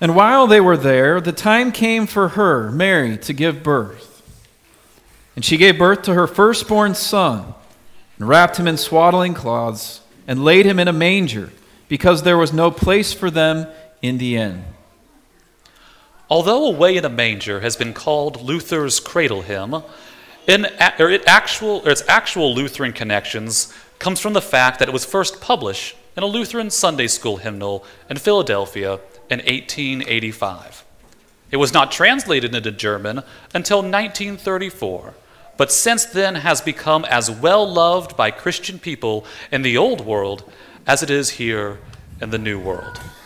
And while they were there, the time came for her, Mary, to give birth. And she gave birth to her firstborn son, and wrapped him in swaddling cloths, and laid him in a manger, because there was no place for them in the inn. Although Away in a Manger has been called Luther's cradle hymn, its actual Lutheran connections comes from the fact that it was first published in a Lutheran Sunday school hymnal in Philadelphia in 1885. It was not translated into German until 1934, but since then has become as well loved by Christian people in the Old World as it is here in the New World.